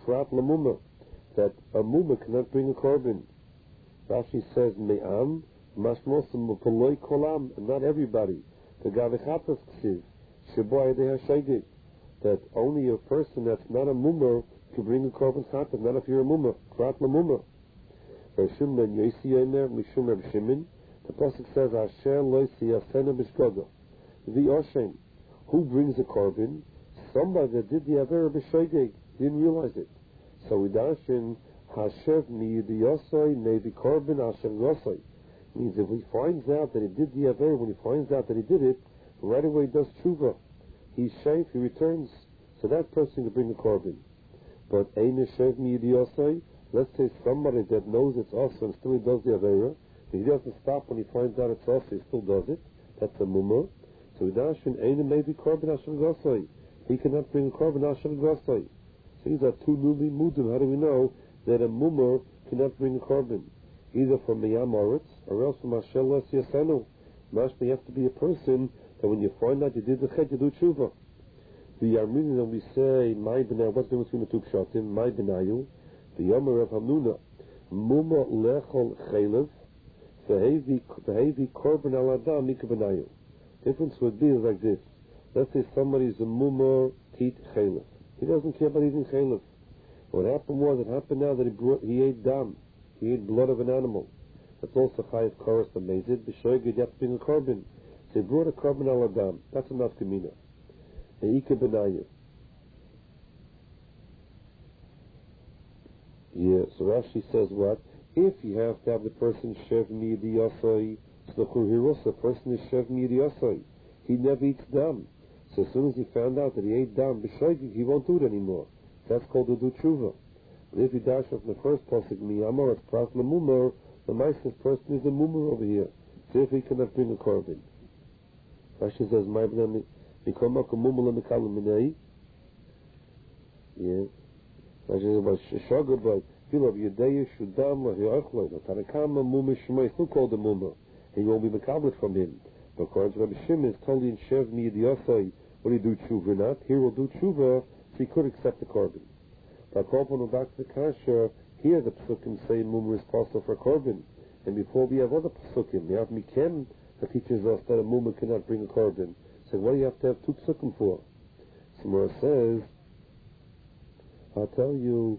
Prat Lamuma, that a muma cannot bring a korban. Rashi says, Me'am, Mashmosam, Poloi Kolam, and not everybody. The Gavichatas Ksiv, Sheboy de Hashaydik, that only a person that's not a mummer can bring a korban chatas, not if you're a mummer. Prat Lamuma. Rashim ben Yosi Yomer, Mishum Reb Shimon, the Pasuk says, Asher Loisi Asena Bishkoga. The Oshem, who brings a korban? Somebody that did the Aver B'Shoigeg, didn't realize it. So we dash in Hashev Miyidi Yosoi, maybe korban Hashev Yosoi. Means if he finds out that he did the Aver, when he finds out that he did it, right away he does tshuva. He's safe, he returns. So that person can bring a korban. But Ein Hashev Miyidi Yosoi, let's say somebody that knows it's also and still he does the Avera, but he doesn't stop when he finds out it's also, he still does it. That's a mumma. So we dash in Ein maybe korban Hashev Yosoi. He cannot bring a korban Hashem Grosai. So these are two newly mudim. How do we know that a mummer cannot bring a korban? Either from Miyam Oretz or else from Hashem Los Yasenu. Mashma, you have to be a person that when you find out you did the chet, you do tshuva. The Yarminian, when we say, my benay, what's the difference between the two pshatim? My benayu, the Yomer of Hamnuna, mumma lechol chelev, v'hevi korban al adam mika benayu. Difference would be like this. Let's say somebody's a mummer tit chelef. He doesn't care about eating chelef. What happened now that he ate dam. He ate blood of an animal. That's also chayiv koros amazed. B'shoiged, you have to bring a korban. So he brought a korban al adam. That's enough gemina. Eika benayu. Yeah, so Rashi says what? If you have to have the person shev miyadi yasai, so the person is shev miyadi yasai. He never eats dam. So as soon as he found out that he ate dam b'shoigig, he won't do it anymore. That's called the do tshuva. But if you dash off the first pasuk, miyamar as prat lemumar, the nicest person is a mumar over here. So if he cannot bring a korban. Rashi says, my b'nami, mikomak a mumar lemikalim minei. Yeah. Rashi says, about sheshaga, but feel of yedeya shudam lahiachloi, the tarakama mumar shemay, still called a mumar. He won't be makablet from him. But according to Rabbi Shimon, is totally in shev miyad yasai. Will he do tshuva or not? Here we'll do tshuva, so he could accept the korban. But Korban back to the kasha, here the psukim say mumar is possible for korban. And before we have other psukim, we have Mikem that teaches us that a mumar cannot bring a korban. So what do you have to have two psukim for? Samara says, I'll tell you,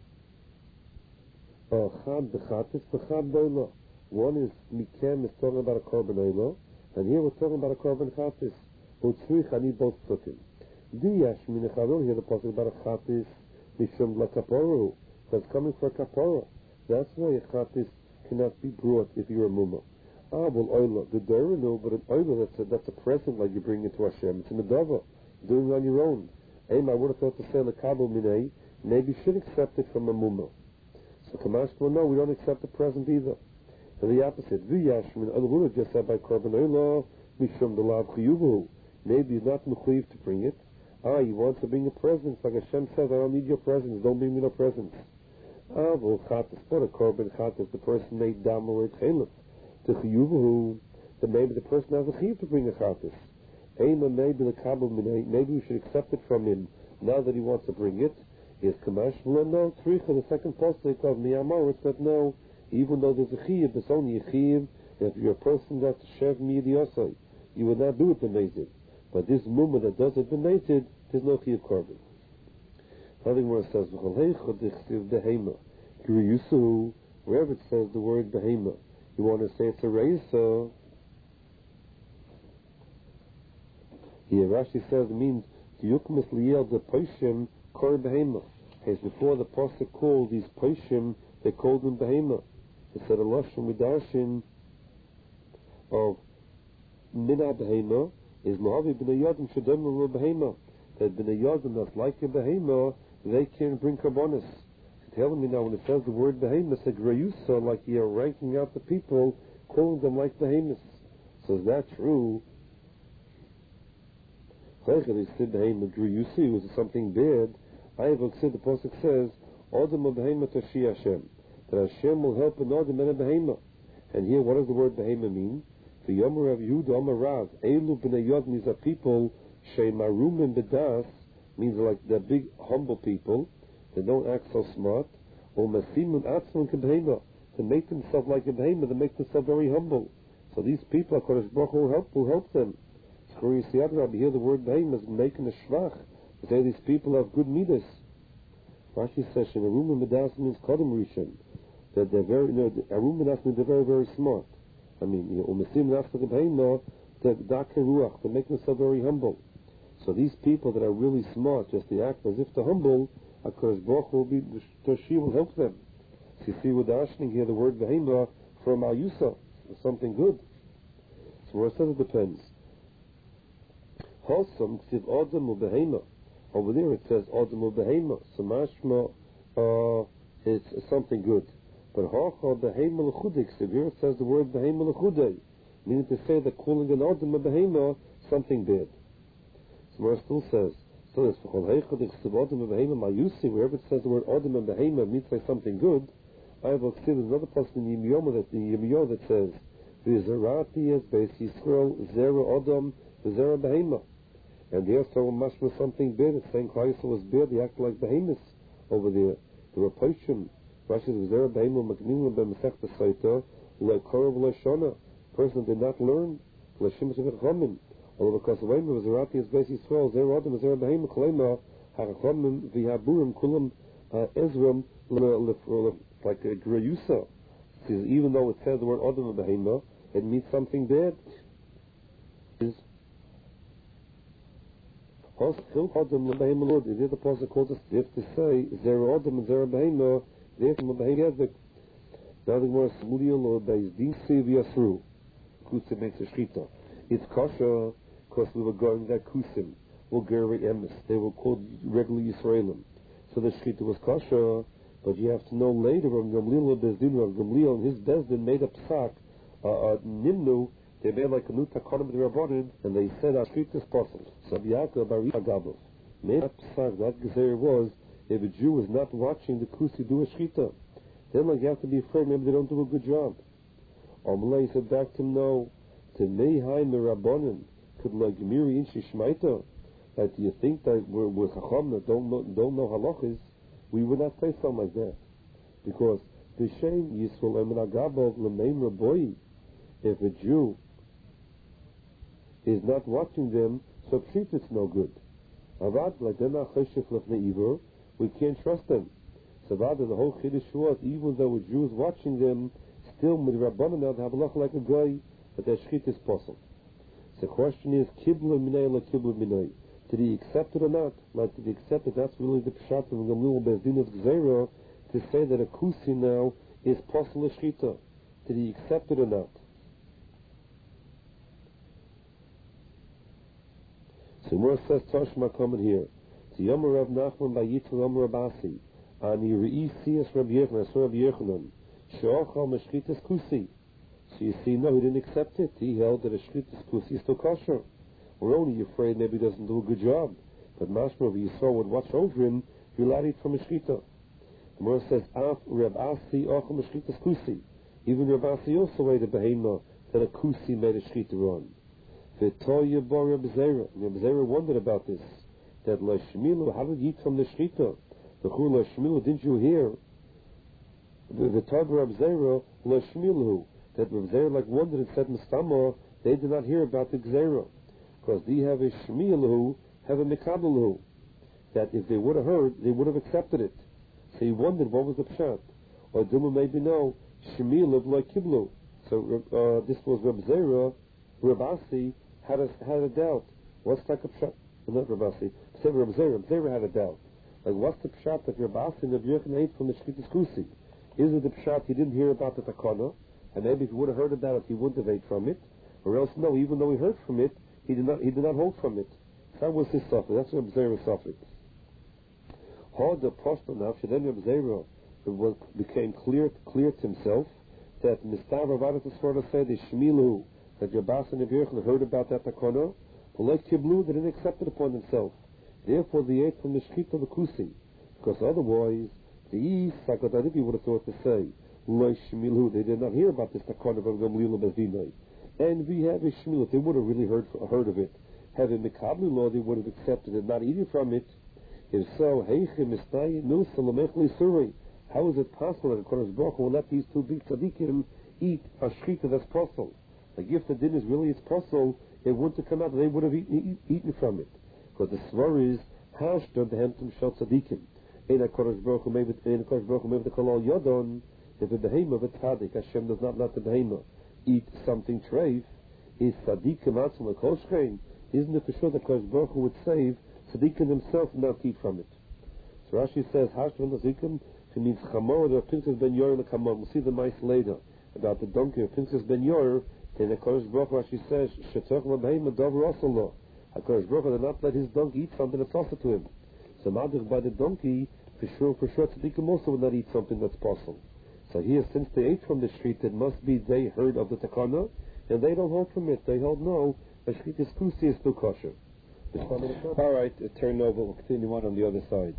chad b'chatis, b'chad b'olah. One is Mikem is talking about a korban olah, and here we're talking about a korban chatis. Utzrich, I need both psukim. Diyash minechavil, here the pasuk about a chatis mishum lakaporu. So it's coming for a kapora. That's why a chatis cannot be brought if you're a mumma. Well, oila, the dora no, but an oila that's a present like you bring it to Hashem. It's an adava, doing it on your own. I would have thought to say lekabel minei, maybe you should accept it from a mumma. So Kamash, well, no, we don't accept the present either. And the opposite, v'yashmin, and would have just said by korban oila mishum delav chiyuvu. Maybe he's not mechuyev to bring it. He wants to bring a present. Like Hashem says, I don't need your presents. Don't bring me no presents. Well, chatas, but a korban chatas, the person made dam or chelef. To chiyuvu, then maybe the person has a chiv to bring a chatas. Maybe the kabel minay, maybe we should accept it from him now that he wants to bring it. Is kamash no tzricha, the second postic of miyamar, it's that no, even though there's a chiv, it's only a chiv. If you're a person that's shev miyadi osai, you would not do it b'mezid. But this mumma that does it b'mezid, there's no chiv korban. Nothing more says behema. Wherever it says the word behema, you want to say it's a reisa. Here Rashi says it means yukmis liel the poshim kor behema. As before the pasuk called these poshim, they called them behema. It said a lashon midashin of mina behema is lahavi b'nei yadim shadem lo behema. That b'nei yadim that's like a behema, they can bring karbonis. So tell me now, when it says the word behema, it's a grayusa, like you're ranking out the people, calling them like behemoths. So is that true? They said behema grayusi was something bad. I have said the pasuk says, Adam behema tashi Hashem, that Hashem will help an Adam and a behema. And here, what does the word behema mean? The Yomer of Yehuda Amar Rav, Elu b'nei Yod means a people, Sheimarumim b'das, means like the big humble people, They don't act so smart. Or masimun atzman kebehema. To make themselves like a behema, to make themselves very humble. So these people, HaKadosh Baruch Hu will help them. So you see, Rabbi, here the word behema is making a shvach. They say these people have good midas. Rashi says, Arum Medas means Kodem Rishon. That they're very, Arum Medas means they're very, very smart. I mean, Umesim Nafta Behema, they're Dake Ruach, they make themselves very humble. So these people that are really smart, just they act as if they're humble, HaKadosh Baruch Hu will be, Toshi will help them. So you see with the Ashning here, the word Behema from Ayusa, something good. So where it says it depends. Wholesome, Ksiv Odom or Behema. Over there it says Odom or Behema. So mashma, it's something good. But Hacha Behema L'chudik, so here it says the word Behema L'chudei, meaning to say that calling an Odom a Behema something bad. So where it still says, wherever it says the word Odom and Behema means like something good, I have there's another person in Yirmiyahu that says, V'zerati es Beis Yisrael Zera Odom V'zera Behema. And there so mashma something bad, it's saying Klal Yisrael was bad, they act like behemoths over there. The Rapashim, Rashi says V'zera Behema Magnilim B'Mesechta Saita Le'Korov L'Shona. Person did not learn L'Shim Shevich although because the way of Zerati is Beis Yisrael, Zera Odom Zera Behema Kalema Ha'Chachamim V'Haburim Kulam Ezram like a Grayusa. Even though it says the word Odom and Behema, it means something bad. Is Hoschil Odom Behema Lord. It is the person calls us if to say Zera Odom and Zera Behema, therefore Behema. Now the word Samuel or Beis Din Sev Yasru. Kusim makes a shchita. It's kosher because we were going that kusim. Bulgari emes. They were called regular Yisraelim. So the shchita was kosher. But you have to know later, Rav Gamliel and his Bezdin made a psak, Nimnu, they made like a new takonim with the Rabbanim, and they said, Ashrit is possible. So Yaakov Bar Agabov made a psak, that gezer was, if a Jew is not watching the kusi do a shchita, then like you have to be afraid, maybe they don't do a good job. Amalei said back to him, no, to Mehaim the Rabbanim, could like Miri Inshi Shmaita, that do you think that we're Chacham that don't know halachas? We would not say something like that. Because the shame Yisrael Emin Agabov L'meim Raboy, if a Jew is not watching them, so pshit it's no good. Avad, like they're not cheshif lefnei iver, we can't trust them. So Avad, the whole Chiddush was, even though a Jew is watching them, still with Rabbanan now they have a loch like a guy, but their shchit is possible. So the question is, Kibla Minay la Kibla Minay. Did he accept it or not? Like, did he accept it? That's really the pshat of Gamliel Bezdin's Gzeira to say that a kusi now is possible shchita. Did he accept it or not? So Mor says Toshma coming here. To Yomer Rav Nachman by Yitro Yomer Rabasi. Ani Re'i Siyas Rav Yechanan, so Rav Yechanan. She'ochal Meshchitas Kusi. So you see, no, he didn't accept it. He held that a shchitas kusi is still kosher. We're only afraid maybe he doesn't do a good job. But Mashma of Yisrael would watch over him, he'll not eat from a shchita. The Gemara says, Af Reb Asi Ochel Meshchitas Kusi. Even Reb Asi also ate a behema that a kusi made a shchita on. V'toya bar Reb Zera. Reb Zera wondered about this. That Lashmilu, how did he eat from the shchita? The Chur Lashmilu, didn't you hear? V'toya bar Reb Zera, Lashmilu. That Reb Zera like wondered and said, Mustama, they did not hear about the Gzera. Because they have a shmiyalahu, have a mikabalahu. That if they would have heard, they would have accepted it. So he wondered what was the pshat. Or Duma maybe no, shmiyalahu like kiblu. So this was Reb Zera, Reb Asi had a doubt. What's like a pshat? Not Reb Asi. Say Reb Zera had a doubt. Like what's the pshat that Reb Asi and Reb Yechanan ate from the shchitas kusi? Is it the pshat he didn't hear about the takana, and maybe if he would have heard about it, he wouldn't have ate from it? Or else no, even though he heard from it, he did not hold from it. That was his suffix. That's Reb Zera's suffix. How the Prosper now, then Reb Zera became clear to himself that Mistav Ravadat is for to say the Shmilu, that Rabas and Yechanan heard about that takana, but like Kiblu, they didn't accept it upon themselves. Therefore they ate from the shchita of the kusi. Because otherwise, the East, Sakotadipi would have thought to say, like Shmilu, they did not hear about this takana of Gamliel Bezdinai. And we have a shmil, if they would have really heard of it, having Mikabli law, they would have accepted it, not eating from it. If so, how is it possible that Kodesh Baruch Hu will let these two big tzaddikim eat a shechita that's possible? Like if the din is really it's possible, it wouldn't have come out, they would have eaten from it. Because the svar is, Hashda behentum shel tzaddikim. Ein HaKodesh Baruch Hu maybe the kolal yodon, if the behema of a tzaddik, Hashem does not let the behema eat something treif, is tzaddikim atzum l'koshchein, isn't it for sure that Kodesh Baruch Hu would save tzaddikim himself not eat from it? So Rashi says, Hashda tzaddikim, it means chamor or Pinchas ben Yor l'kamor. We'll see the mice later about the donkey of Pinchas ben Yor. In the Kodesh Baruch Hu, Rashi says, "Shetzach ma'beim adav rasalo." HaKadosh Baruch Hu did not let his donkey eat something that's possible to him. So madich by the donkey, for sure, tzaddikim also would not eat something that's possible. So here, since they ate from the street, it must be they heard of the takana, and they don't hold from it. They hold no, the street is pusi is still kosher. All right, turn over. We'll continue on the other side.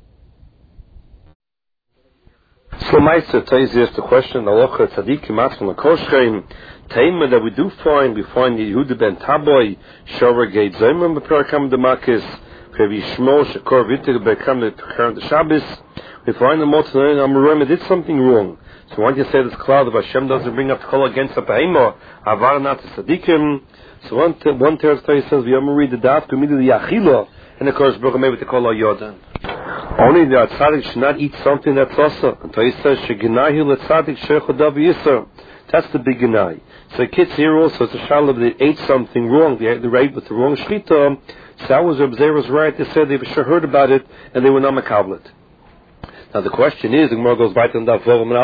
So, Meister, Taisi asked the question, Alocha Tzadikim Atzma Koshchein, Taima that we find Yehuda ben Taboy, Shover Gate Zayman Beperakam Demakis, Pevi Shmo, Shekor Vitig Bekam the Shabbos. We find the Motzanayin Amurim did something wrong. So, why do you say this cloud of Hashem doesn't bring up the call against the Behema, Avaranat Tzadikim? So, one Teres Taisi says, we read the Daf, immediately Achila, and of course, Baruch maybe to call Yodan. Only the tzaddik should not eat something that's also. Until he says, "Sheginahi letzaddik shechodav yisur." That's the big ginai. So kids here also, it's a shalom that they ate something wrong. They ate with the wrong shechita. So that was Reb Zera's right. They said they sure heard about it and they were not makablet. Now the question is, the Gemara goes back to the Daf